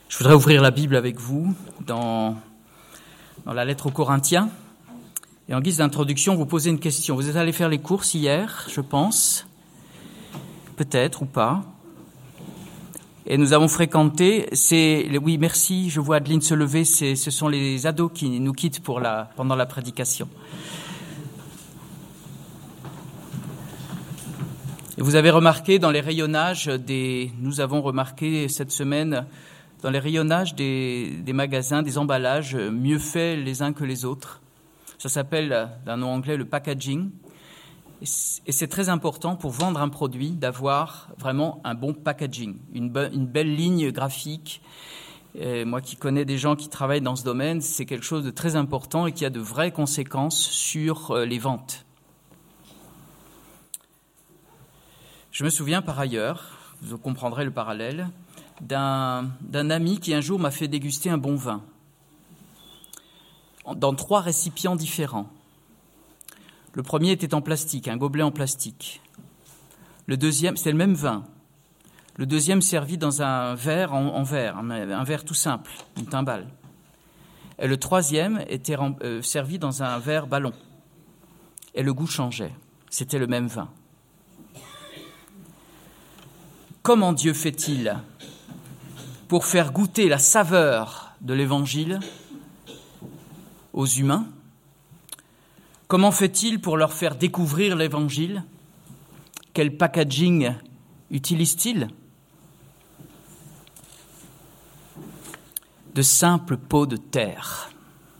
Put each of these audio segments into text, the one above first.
Je voudrais ouvrir la Bible avec vous dans la lettre aux Corinthiens. Et en guise d'introduction, vous poser une question. Vous êtes allé faire les courses hier, je pense. Peut-être ou pas. Et nous avons fréquenté, oui, merci, je vois Adeline se lever, ce sont les ados qui nous quittent pendant la prédication. Et vous avez remarqué dans les rayonnages nous avons remarqué cette semaine, dans les rayonnages des magasins, des emballages, mieux faits les uns que les autres. Ça s'appelle, d'un nom anglais, le packaging. Et c'est très important pour vendre un produit d'avoir vraiment un bon packaging, une belle ligne graphique. Et moi qui connais des gens qui travaillent dans ce domaine, c'est quelque chose de très important et qui a de vraies conséquences sur les ventes. Je me souviens par ailleurs, vous comprendrez le parallèle, d'un ami qui un jour m'a fait déguster un bon vin dans 3 récipients différents. Le premier était en plastique, un gobelet en plastique. Le deuxième, c'était le même vin. Le deuxième servi dans un verre en verre, un verre tout simple, une timbale. Et le troisième était servi dans un verre ballon. Et le goût changeait. C'était le même vin. Comment Dieu fait-il pour faire goûter la saveur de l'Évangile aux humains? Comment fait-il pour leur faire découvrir l'Évangile? Quel packaging utilise-t-il? De simples pots de terre.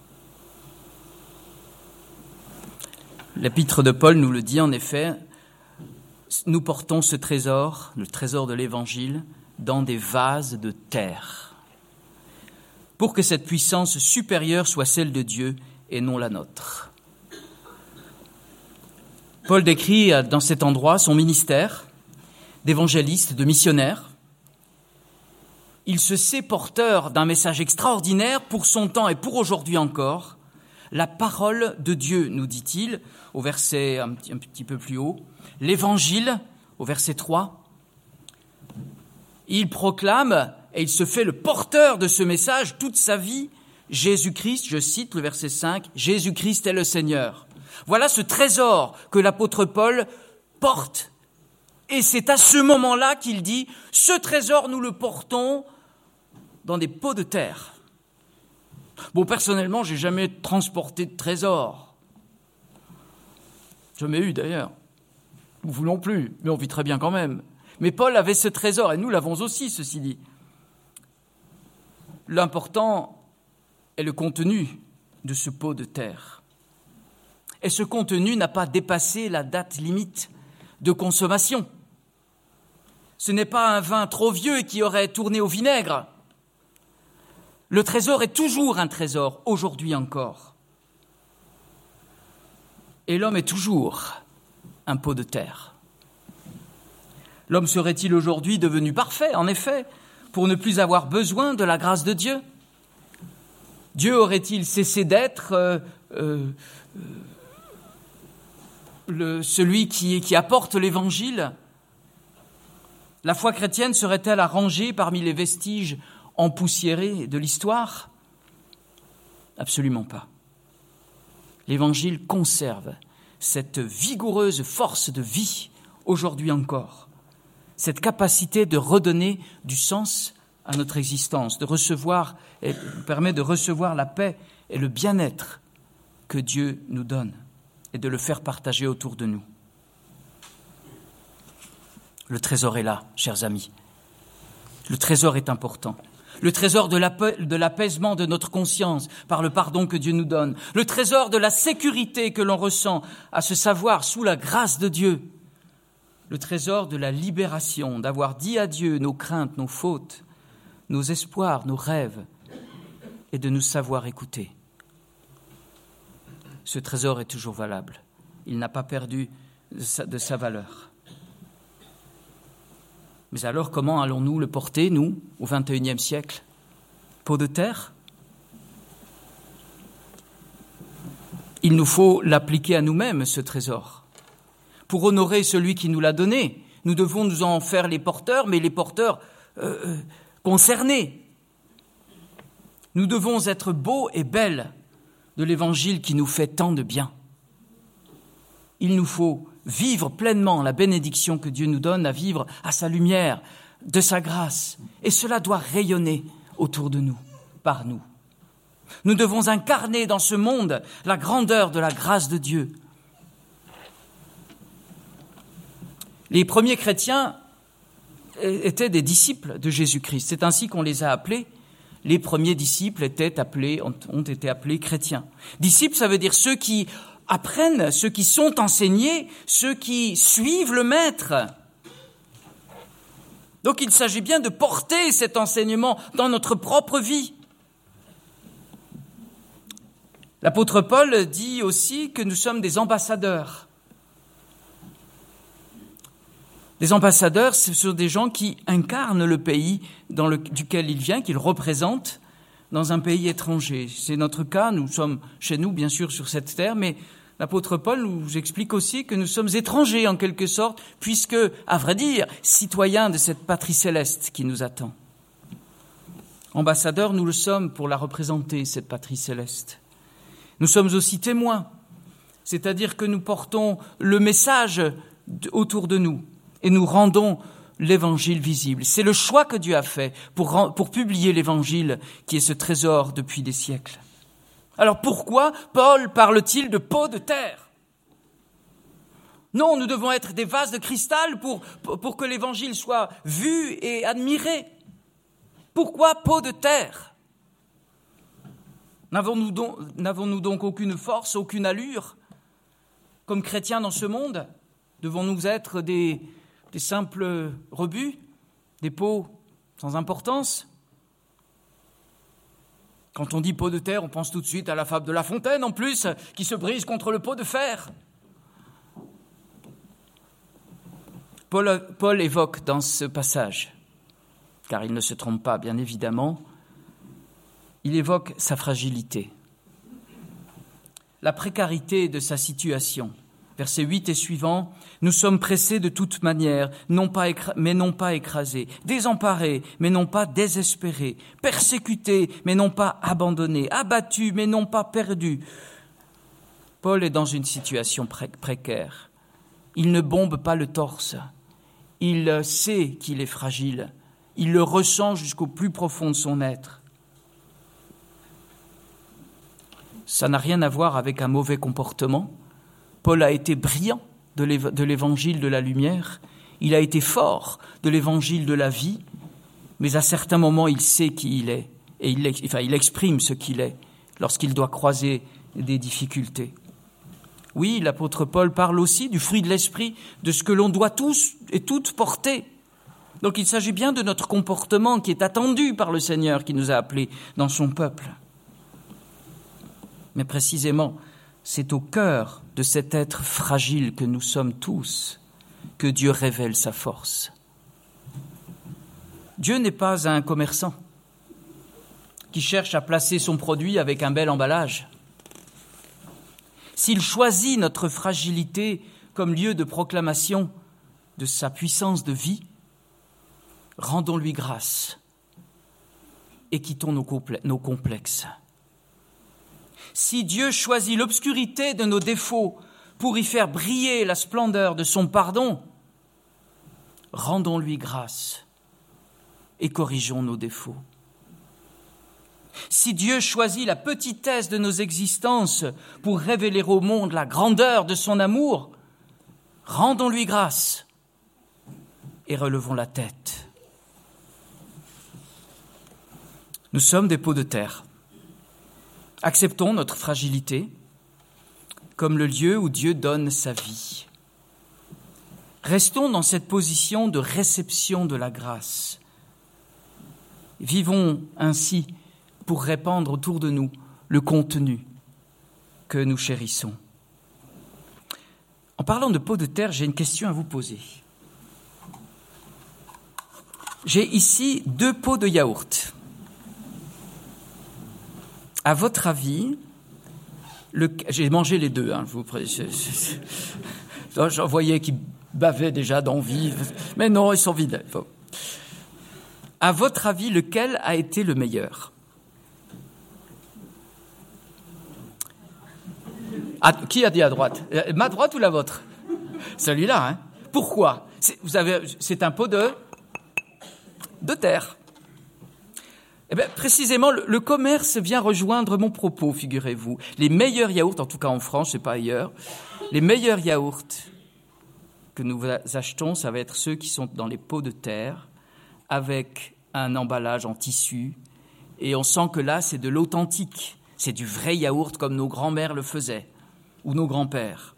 L'épître de Paul nous le dit en effet, nous portons ce trésor, le trésor de l'Évangile, dans des vases de terre, pour que cette puissance supérieure soit celle de Dieu et non la nôtre. Paul décrit dans cet endroit son ministère d'évangéliste, de missionnaire. Il se sait porteur d'un message extraordinaire pour son temps et pour aujourd'hui encore. La parole de Dieu, nous dit-il, au verset un petit peu plus haut. L'Évangile, au verset 3. Il proclame et il se fait le porteur de ce message toute sa vie. Jésus-Christ, je cite le verset 5, Jésus-Christ est le Seigneur. Voilà ce trésor que l'apôtre Paul porte. Et c'est à ce moment-là qu'il dit, ce trésor, nous le portons dans des pots de terre. Bon, personnellement, j'ai jamais transporté de trésor. Jamais eu d'ailleurs. Vous non plus, mais on vit très bien quand même. Mais Paul avait ce trésor, et nous l'avons aussi, ceci dit. L'important est le contenu de ce pot de terre. Et ce contenu n'a pas dépassé la date limite de consommation. Ce n'est pas un vin trop vieux qui aurait tourné au vinaigre. Le trésor est toujours un trésor, aujourd'hui encore. Et l'homme est toujours un pot de terre. L'homme serait-il aujourd'hui devenu parfait, en effet, pour ne plus avoir besoin de la grâce de Dieu? Dieu aurait-il cessé d'être celui qui apporte l'Évangile? La foi chrétienne serait-elle à ranger parmi les vestiges empoussiérés de l'histoire? Absolument pas. L'Évangile conserve cette vigoureuse force de vie, aujourd'hui encore, cette capacité de redonner du sens à notre existence, permet de recevoir la paix et le bien-être que Dieu nous donne et de le faire partager autour de nous. Le trésor est là, chers amis. Le trésor est important. Le trésor de l'apaisement de notre conscience par le pardon que Dieu nous donne. Le trésor de la sécurité que l'on ressent à se savoir sous la grâce de Dieu. Le trésor de la libération, d'avoir dit à Dieu nos craintes, nos fautes, nos espoirs, nos rêves, et de nous savoir écouter. Ce trésor est toujours valable. Il n'a pas perdu de sa valeur. Mais alors, comment allons-nous le porter, nous, au XXIe siècle? Pot de terre? Il nous faut l'appliquer à nous-mêmes, ce trésor. Pour honorer celui qui nous l'a donné, nous devons nous en faire les porteurs, mais les porteurs concernés. Nous devons être beaux et belles de l'Évangile qui nous fait tant de bien. Il nous faut vivre pleinement la bénédiction que Dieu nous donne à vivre à sa lumière, de sa grâce. Et cela doit rayonner autour de nous, par nous. Nous devons incarner dans ce monde la grandeur de la grâce de Dieu. Les premiers chrétiens étaient des disciples de Jésus-Christ. C'est ainsi qu'on les a appelés. Les premiers disciples ont été appelés chrétiens. Disciples, ça veut dire ceux qui apprennent, ceux qui sont enseignés, ceux qui suivent le maître. Donc il s'agit bien de porter cet enseignement dans notre propre vie. L'apôtre Paul dit aussi que nous sommes des ambassadeurs. Les ambassadeurs, ce sont des gens qui incarnent le pays duquel ils viennent, qu'ils représentent dans un pays étranger. C'est notre cas, nous sommes chez nous, bien sûr, sur cette terre, mais l'apôtre Paul nous explique aussi que nous sommes étrangers, en quelque sorte, puisque, à vrai dire, citoyens de cette patrie céleste qui nous attend. Ambassadeurs, nous le sommes pour la représenter, cette patrie céleste. Nous sommes aussi témoins, c'est-à-dire que nous portons le message autour de nous. Et nous rendons l'Évangile visible. C'est le choix que Dieu a fait pour publier l'Évangile qui est ce trésor depuis des siècles. Alors pourquoi Paul parle-t-il de peau de terre ? Non, nous devons être des vases de cristal pour que l'Évangile soit vu et admiré. Pourquoi peau de terre ? N'avons-nous donc aucune force, aucune allure comme chrétiens dans ce monde ? Devons-nous être des simples rebuts, des pots sans importance? Quand on dit pot de terre, on pense tout de suite à la fable de La Fontaine, en plus, qui se brise contre le pot de fer. Paul évoque dans ce passage, car il ne se trompe pas, bien évidemment, il évoque sa fragilité, la précarité de sa situation. Versets 8 et suivants, « Nous sommes pressés de toute manière, mais non pas écrasés, désemparés, mais non pas désespérés, persécutés, mais non pas abandonnés, abattus, mais non pas perdus. » Paul est dans une situation précaire. Il ne bombe pas le torse. Il sait qu'il est fragile. Il le ressent jusqu'au plus profond de son être. Ça n'a rien à voir avec un mauvais comportement. Paul a été brillant de l'évangile de la lumière, il a été fort de l'évangile de la vie, mais à certains moments il sait qui il est, et il exprime ce qu'il est lorsqu'il doit croiser des difficultés. Oui, l'apôtre Paul parle aussi du fruit de l'esprit, de ce que l'on doit tous et toutes porter. Donc il s'agit bien de notre comportement qui est attendu par le Seigneur qui nous a appelés dans son peuple. Mais précisément, c'est au cœur de cet être fragile que nous sommes tous que Dieu révèle sa force. Dieu n'est pas un commerçant qui cherche à placer son produit avec un bel emballage. S'il choisit notre fragilité comme lieu de proclamation de sa puissance de vie, rendons-lui grâce et quittons nos complexes. Si Dieu choisit l'obscurité de nos défauts pour y faire briller la splendeur de son pardon, rendons-lui grâce et corrigeons nos défauts. Si Dieu choisit la petitesse de nos existences pour révéler au monde la grandeur de son amour, rendons-lui grâce et relevons la tête. Nous sommes des pots de terre. Acceptons notre fragilité comme le lieu où Dieu donne sa vie. Restons dans cette position de réception de la grâce. Vivons ainsi pour répandre autour de nous le contenu que nous chérissons. En parlant de pots de terre, j'ai une question à vous poser. J'ai ici 2 pots de yaourt. À votre avis, j'ai mangé les 2, j'en voyais qui bavaient déjà d'envie, mais non, ils sont vides. À votre avis, lequel a été le meilleur ? Qui a dit à droite? Ma droite ou la vôtre? Celui-là, hein. Pourquoi? C'est un pot de terre. Eh bien, précisément, le commerce vient rejoindre mon propos, figurez-vous. Les meilleurs yaourts, en tout cas en France, c'est pas ailleurs, les meilleurs yaourts que nous achetons, ça va être ceux qui sont dans les pots de terre, avec un emballage en tissu, et on sent que là, c'est de l'authentique. C'est du vrai yaourt comme nos grands-mères le faisaient, ou nos grands-pères.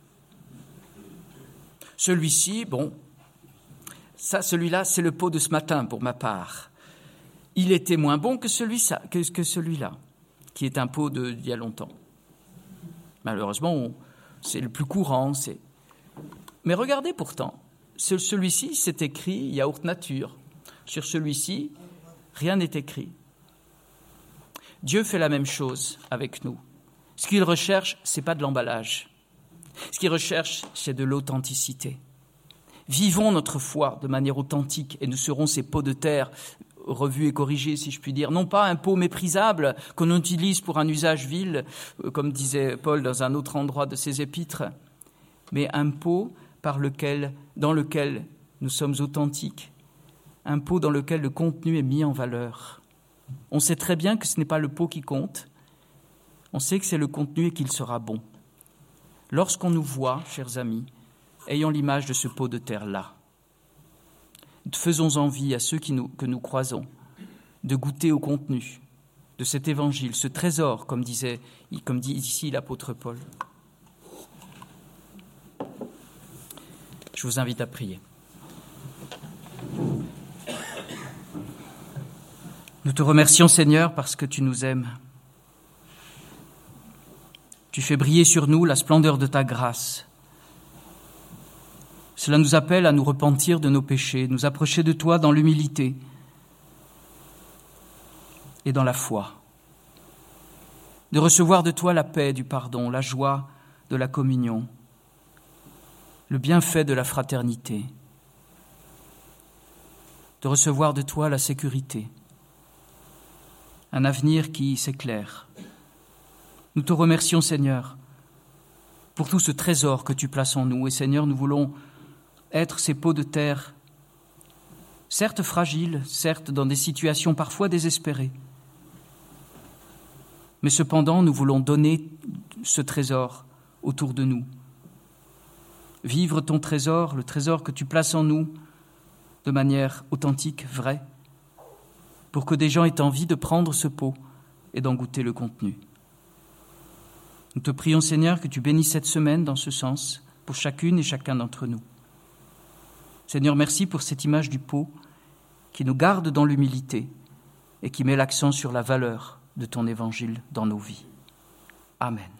Celui-ci, celui-là, c'est le pot de ce matin pour ma part. Il était moins bon que celui-là, qui est un pot d'il y a longtemps. Malheureusement, c'est le plus courant. Mais regardez pourtant, sur celui-ci, c'est écrit yaourt nature. Sur celui-ci, rien n'est écrit. Dieu fait la même chose avec nous. Ce qu'il recherche, ce n'est pas de l'emballage. Ce qu'il recherche, c'est de l'authenticité. Vivons notre foi de manière authentique et nous serons ces pots de terre revus et corrigés, si je puis dire. Non pas un pot méprisable qu'on utilise pour un usage vil, comme disait Paul dans un autre endroit de ses épîtres, mais un pot dans lequel nous sommes authentiques, un pot dans lequel le contenu est mis en valeur. On sait très bien que ce n'est pas le pot qui compte, on sait que c'est le contenu et qu'il sera bon. Lorsqu'on nous voit, chers amis, ayons l'image de ce pot de terre-là. Faisons envie à ceux que nous croisons de goûter au contenu de cet évangile, ce trésor, comme dit ici l'apôtre Paul. Je vous invite à prier. Nous te remercions, Seigneur, parce que tu nous aimes. Tu fais briller sur nous la splendeur de ta grâce. Cela nous appelle à nous repentir de nos péchés, nous approcher de toi dans l'humilité et dans la foi, de recevoir de toi la paix du pardon, la joie de la communion, le bienfait de la fraternité, de recevoir de toi la sécurité, un avenir qui s'éclaire. Nous te remercions, Seigneur, pour tout ce trésor que tu places en nous. Et Seigneur, nous voulons être ces pots de terre, certes fragiles, certes dans des situations parfois désespérées, mais cependant nous voulons donner ce trésor autour de nous. Vivre ton trésor, le trésor que tu places en nous, de manière authentique, vraie, pour que des gens aient envie de prendre ce pot et d'en goûter le contenu. Nous te prions, Seigneur, que tu bénisses cette semaine dans ce sens, pour chacune et chacun d'entre nous. Seigneur, merci pour cette image du pot qui nous garde dans l'humilité et qui met l'accent sur la valeur de ton évangile dans nos vies. Amen.